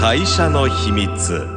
会社の秘密。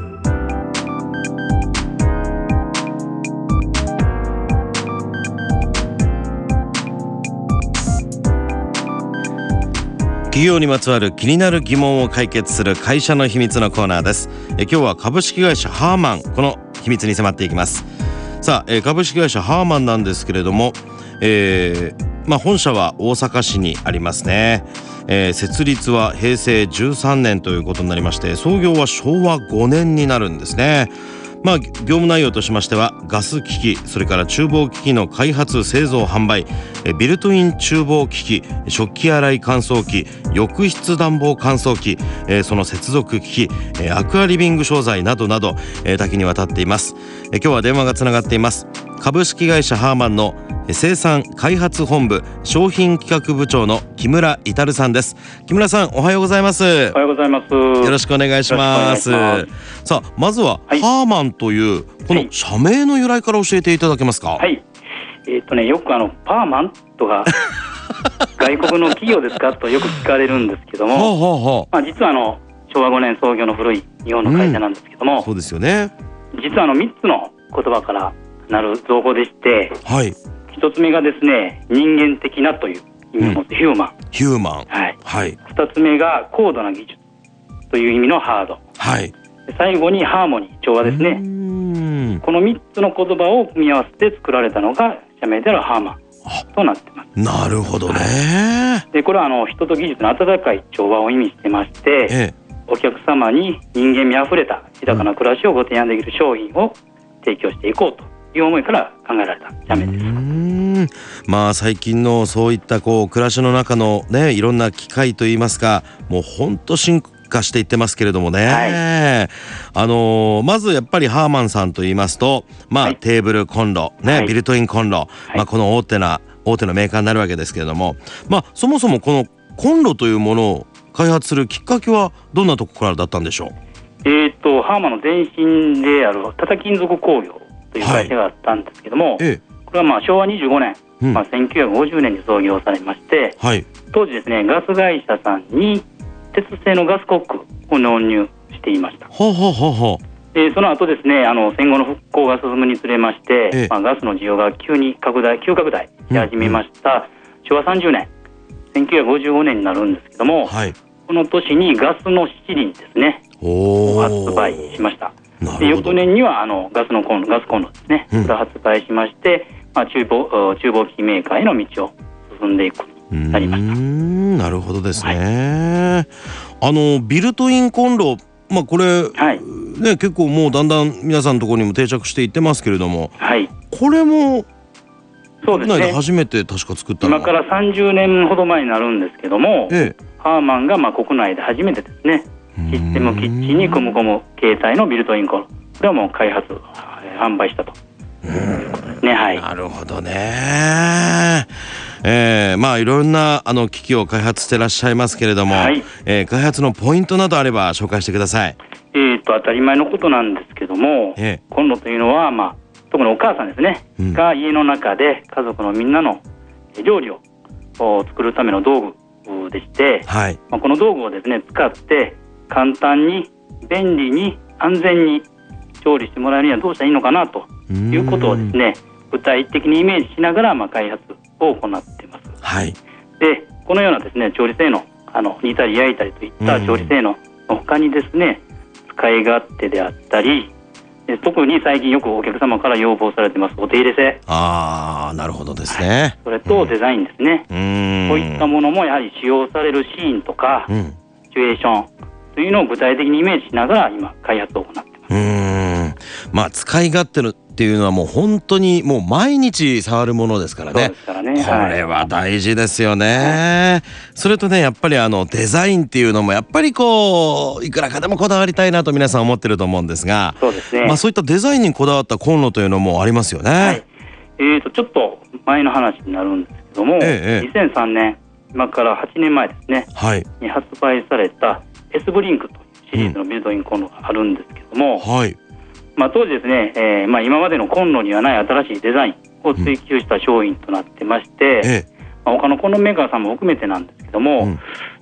企業にまつわる気になる疑問を解決する会社の秘密のコーナーです。今日は株式会社ハーマン、この秘密に迫っていきます。さあ、株式会社ハーマンなんですけれども、本社は大阪市にありますね。設立は平成13年ということになりまして、創業は昭和5年になるんですね。業務内容としましては、ガス機器、それから厨房機器の開発製造販売、ビルトイン厨房機器、食器洗い乾燥機、浴室暖房乾燥機、その接続機器、アクアリビング商材などなど、多岐にわたっています。今日は電話がつながっています。株式会社ハーマンの生産開発本部商品企画部長の木村至さんです。木村さん、おはようございます。 おはようございます。 よろしくお願いします。さあ、まずは、ハーマンというこの社名の由来から教えていただけますか？ はい。よくパーマンとか外国の企業ですかとよく聞かれるんですけども、実は昭和5年創業の古い日本の会社なんですけども、 そうですよね。 実は3つの言葉からなる造語でして、 はい。 1つ目がですね、人間的なという意味を持つヒューマン。 ヒューマン。 はい。2つ目が高度な技術という意味のハード。 はい。 最後にハーモニー、調和ですね。この3つの言葉を組み合わせて作られたのが社名であるハーマンとなっています。 なるほどね。 で、これは人と技術の温かい調和を意味してまして、お客様に人間味あふれた豊かな暮らしをご提案できる商品を提供していこうという思いから考えられた社名です。 最近のそういった暮らしの中のね、いろんな機械といいますか、もう本当進化していってますけれどもね、まずやっぱりハーマンさんと言いますと、テーブルコンロ、ビルトインコンロ、この大手のメーカーになるわけですけれども、そもそもこのコンロというものを開発するきっかけはどんなところからだったんでしょう？ ハーマンの前身であるタタ金属工業という会社があったんですけども、これは昭和25年、1950年に創業されまして、当時ですね、ガス会社さんに鉄製のガスコックを納入していました。その後ですね、戦後の復興が進むにつれまして、ガスの需要が急拡大し始めました。昭和30年、1955年になるんですけども、この年にガスの七輪ですねを発売しました。で、翌年にはガスコンロですね、これを発売しまして、厨房機器メーカーへの道を進んでいくことになりました。 なるほどですね。ビルトインコンロ、これ、結構もうだんだん皆さんのところにも定着していってますけれども、これもそうですね、 初めて確か作ったの今から30年ほど前になるんですけども、ハーマンが国内で初めてですね、システムキッチンに組み込む形態のビルトインコンロ、これはもう開発販売したということですね。 なるほどね。いろんな機器を開発してらっしゃいますけれども、開発のポイントなどあれば紹介してください。 当たり前のことなんですけども、コンロというのは、特にお母さんですね、が家の中で家族のみんなの料理を作るための道具でして、この道具をですね使って簡単に便利に安全に調理してもらえるにはどうしたらいいのかなということをですね、具体的にイメージしながら開発を行っています。で、このようなですね調理性能、煮たり焼いたりといった調理性能の他にですね、使い勝手であったり、特に最近よくお客様から要望されてますお手入れ性、 なるほどですね。 それとデザインですね、こういったものもやはり使用されるシーンとか、シチュエーションというのを具体的にイメージしながら今開発を行っています。 使い勝手っていうのはもう本当にもう毎日触るものですからね。これは大事ですよね。それとね、やっぱりデザインっていうのもやっぱりいくらかでもこだわりたいなと皆さん思ってると思うんですが、そういったデザインにこだわったコンロというのもありますよね。 ちょっと前の話になるんですけども、2003年、今から8年前ですね、に発売されたSブリンクというシリーズのビルトインコンロがあるんですけども、当時ですね、今までのコンロにはない新しいデザインを追求した商品となってまして、他のコンロメーカーさんも含めてなんですけども、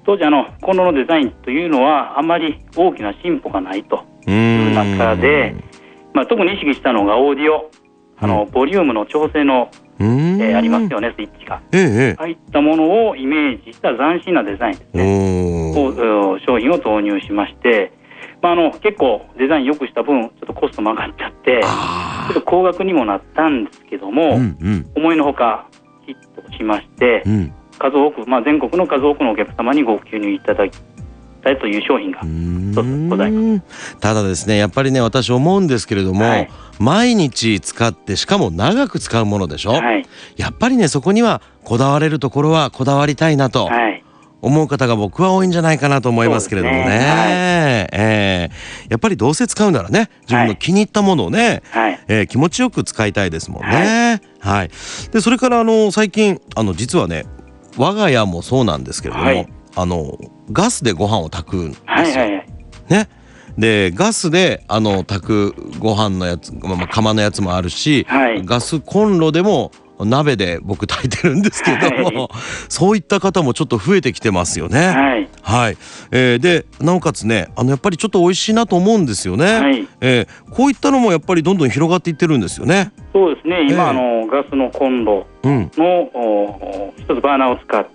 当時コンロのデザインというのはあまり大きな進歩がないという中で、特に意識したのがオーディオ、ボリュームの調整の、ありますよね、スイッチが、ああいったものをイメージした斬新なデザインですね商品を投入しまして、結構デザイン良くした分ちょっとコストも上がっちゃってちょっと高額にもなったんですけども、思いのほかヒットしまして、数多く、全国の数多くのお客様にご購入いただきたいという商品が一つございます。 ただですね、やっぱりね、私思うんですけれども、毎日使ってしかも長く使うものでしょ、やっぱりね、そこにはこだわれるところはこだわりたいなと思う方が僕は多いんじゃないかなと思いますけれどもね。やっぱりどうせ使うならね、自分の気に入ったものをね、気持ちよく使いたいですもんね。でそれから最近実はね、我が家もそうなんですけれども、ガスでご飯を炊くんですよ。ね。でガスで炊くご飯のやつ、釜のやつもあるし、ガスコンロでも鍋で僕炊いてるんですけども、そういった方もちょっと増えてきてますよね。でなおかつね、やっぱりちょっと美味しいなと思うんですよね。こういったのもやっぱりどんどん広がっていってるんですよね。 そうですね、今ガスのコンロの一つバーナーを使って、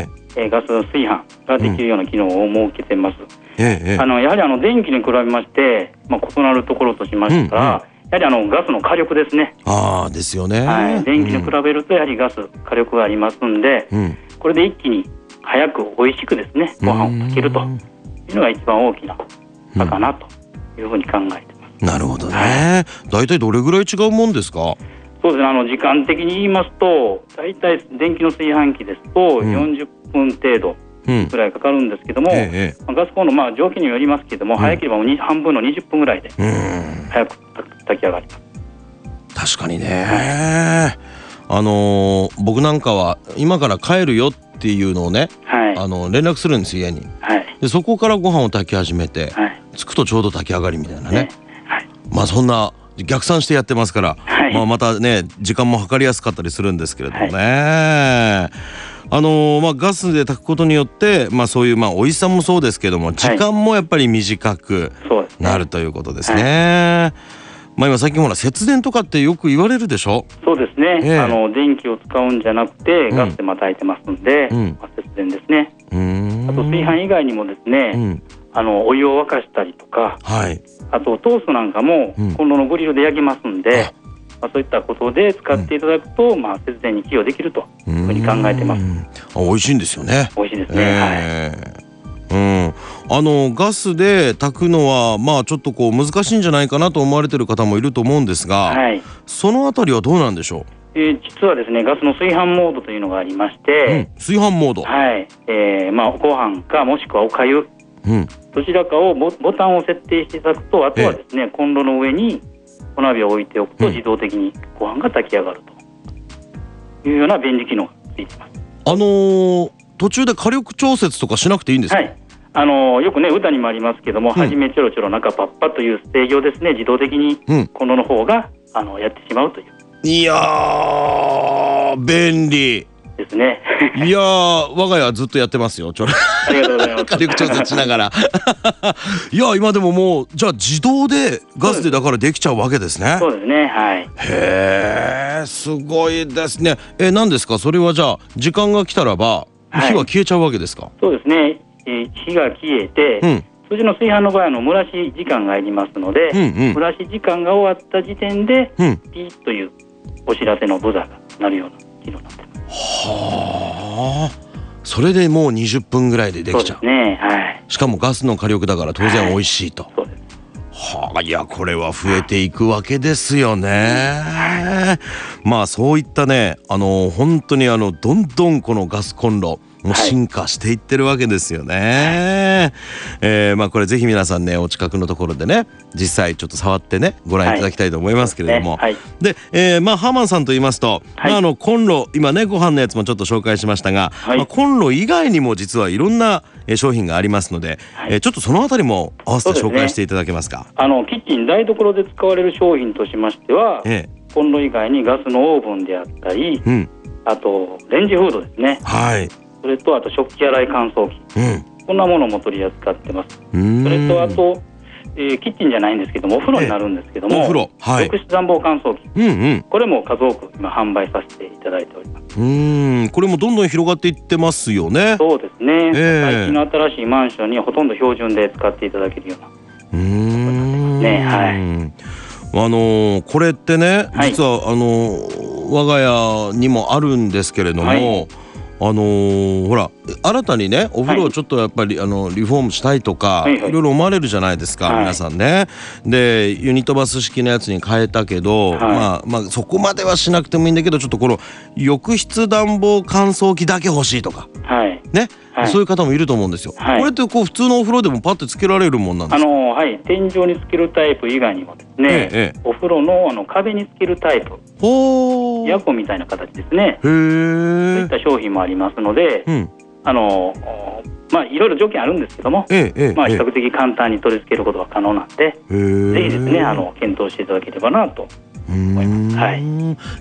ガス炊飯ができるような機能を設けてます。やはり電気に比べまして、異なるところとしましたら、やはりガスの火力ですね。 ですよね。 電気に比べるとやはりガス火力がありますんで、これで一気に早く美味しくですね、ご飯を炊けるというのが一番大きな差かなというふうに考えてます。 なるほどね。だいたいどれぐらい違うもんですか？ そうですね、時間的に言いますと、だいたい電気の炊飯器ですと40分程度ぐらいかかるんですけども、ガスコンロ条件によりますけども、早ければ半分の20分ぐらいで早く炊き上がります。 確かにね。僕なんかは今から帰るよっていうのをね、連絡するんですよ、家に。でそこからご飯を炊き始めて、着くとちょうど炊き上がりみたいなね。そんな逆算してやってますから、またね時間も計りやすかったりするんですけれどもね。ガスで炊くことによって、そういう美味しさもそうですけども、時間もやっぱり短くなるということですね。今最近ほら節電とかってよく言われるでしょ。 そうですね、電気を使うんじゃなくてガスで炊いてますんで、節電ですね。あと炊飯以外にもですね、お湯を沸かしたりとか、あとトーストなんかもコンロのグリルで焼けますんで、そういったことで使っていただくと、節電に寄与できるというふうに考えてます。 美味しいんですよね。 美味しいですね。 ガスで炊くのはちょっと難しいんじゃないかなと思われている方もいると思うんですが、そのあたりはどうなんでしょう？ 実はですね、ガスの炊飯モードというのがありまして、 炊飯モード、 ご飯かもしくはおかゆ、どちらかをボタンを設定していただくと、あとはですね、コンロの上にお鍋を置いておくと自動的にご飯が炊き上がるというような便利機能がついています。 途中で火力調節とかしなくていいんですか？ よくね歌にもありますけども、初めちょろちょろ中パッパという制御ですね、自動的にコンロの方がやってしまうという。 いやー便利ですね。 いや我が家はずっとやってますよ。 ありがとうございます。 火力調節しながらいや今でももうじゃあ自動でガスでだからできちゃうわけですね。 そうですね、 へーすごいですね。何ですかそれは？じゃあ時間が来たらば火は消えちゃうわけですか？ そうですね、火が消えて、通常の炊飯の場合蒸らし時間がありますので、蒸らし時間が終わった時点で、ピーッというお知らせのブザーが鳴るような機能になっています。 それでもう20分ぐらいでできちゃう。 そうですね、 しかもガスの火力だから当然美味しいと。 そうです。 いやこれは増えていくわけですよね。そういったね本当にどんどんこのガスコンロも進化していってるわけですよね。これぜひ皆さんねお近くのところでね実際ちょっと触ってねご覧いただきたいと思いますけれども、で、ハーマンさんと言いますと、コンロ今ねご飯のやつもちょっと紹介しましたが、コンロ以外にも実はいろんな商品がありますので、ちょっとそのあたりも合わせて紹介していただけますか？ キッチン台所で使われる商品としましては、コンロ以外にガスのオーブンであったり、あとレンジフードですね、 それとあと食器洗い乾燥機、こんなものも取り扱ってます。それとあと、キッチンじゃないんですけども、お風呂になるんですけども、 お風呂、はい、 浴室暖房乾燥機、これも数多く今販売させていただいております。 これもどんどん広がっていってますよね。 そうですね、最近の新しいマンションにはほとんど標準で使っていただけるようなね。はい、 これってね、実は我が家にもあるんですけれども、ほら新たにねお風呂をちょっとやっぱりリフォームしたいとか、いろいろ思われるじゃないですか、皆さんね。でユニットバス式のやつに変えたけど、まあそこまではしなくてもいいんだけど、ちょっとこの浴室暖房乾燥機だけ欲しいとか、ね、そういう方もいると思うんですよ。これってこう普通のお風呂でもパッてつけられるもんなんですか？ 天井につけるタイプ以外にもですね、お風呂の壁につけるタイプ、ヤコみたいな形ですね。そういった商品もありますので、いろいろ条件あるんですけども、比較的簡単に取り付けることが可能なんで、ぜひですね検討していただければなと思います。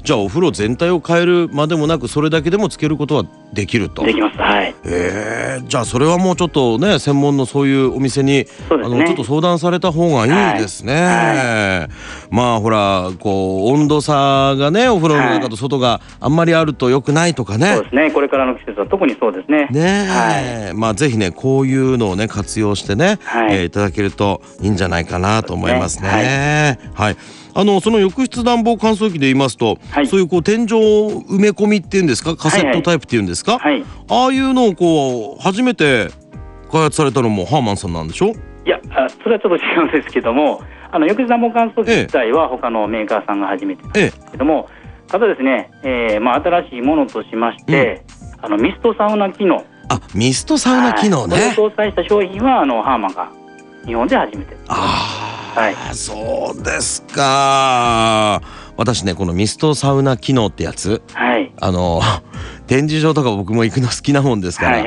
じゃあお風呂全体を変えるまでもなく、それだけでもつけることはできると。 できます。はい。 じゃあそれはもうちょっとね、専門のそういうお店に、ちょっと相談された方がいいですね。まあほらこう温度差がね、お風呂の中と外があんまりあると良くないとかね。 そうですね、これからの季節は特にそうですね。 まあぜひねこういうのをね活用してね、いただけるといいんじゃないかなと思いますね。はい。その浴室暖房乾燥機で言いますと、そういうこう天井埋め込みっていうんですか、カセットタイプっていうんですか、ああいうのをこう初めて開発されたのもハーマンさんなんでしょ？ いや、それはちょっと違うんですけども、浴室暖房乾燥機自体は他のメーカーさんが初めてなんですけども、ただですね、新しいものとしまして、ミストサウナ機能、 ミストサウナ機能ね、 これを搭載した商品はハーマンが日本で初めてです。 そうですか。私ねこのミストサウナ機能ってやつ、展示場とか僕も行くの好きなもんですから、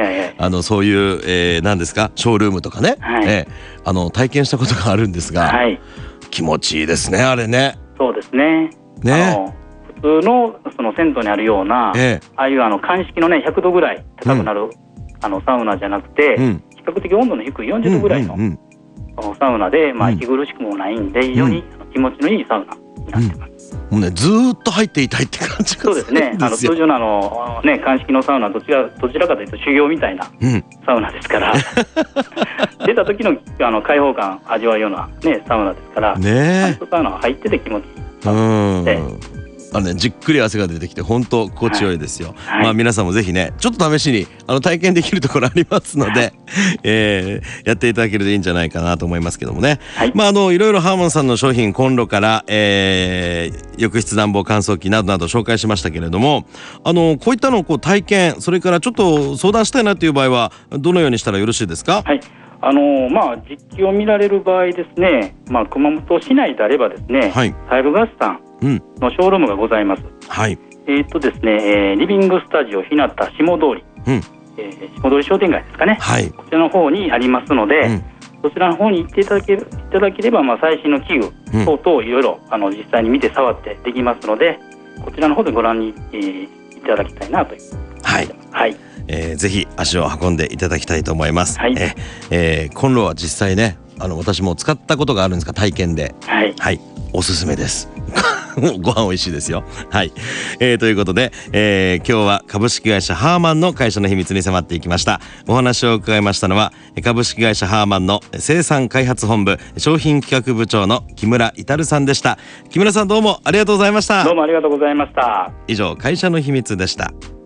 そういう、何ですか、ショールームとかね、体験したことがあるんですが、気持ちいいですねあれね。 そうですね。普通のその銭湯にあるような、ああいう乾式のね100度ぐらい高くなる、サウナじゃなくて、比較的温度の低い40度ぐらいの、サウナで、息苦しくもないんで、非常に気持ちのいいサウナになってます。 もうねずーっと入っていたいって感じがするんですよ。 そうですね。通常の乾式のサウナはどちらかというと修行みたいなサウナですから、出た時の開放感味わうようなねサウナですから、サウナは入ってて気持ちいいで。 じっくり汗が出てきて本当心地よいですよ。皆さんもぜひねちょっと試しに体験できるところありますので、やっていただけるといいんじゃないかなと思いますけどもね。いろいろハーマンさんの商品コンロから、浴室暖房乾燥機などなど紹介しましたけれども、こういったのをこう体験、それからちょっと相談したいなという場合はどのようにしたらよろしいですか？ 実機を見られる場合ですね、熊本市内であればですね、タイルガスさんのショールームがございます。ですね、リビングスタジオ日向下通り、下通り商店街ですかね、こちらの方にありますので、そちらの方に行っていただければ、最新の器具等々いろいろ実際に見て触ってできますので、こちらの方でご覧にいただきたいなという。 ぜひ足を運んでいただきたいと思います。コンロは実際ね私も使ったことがあるんですが、体験でおすすめですご飯美味しいですよ。ということで、今日は株式会社ハーマンの会社の秘密に迫っていきました。お話を伺いましたのは株式会社ハーマンの生産開発本部商品企画部長の木村至さんでした。木村さん、どうもありがとうございました。 どうもありがとうございました。 以上、会社の秘密でした。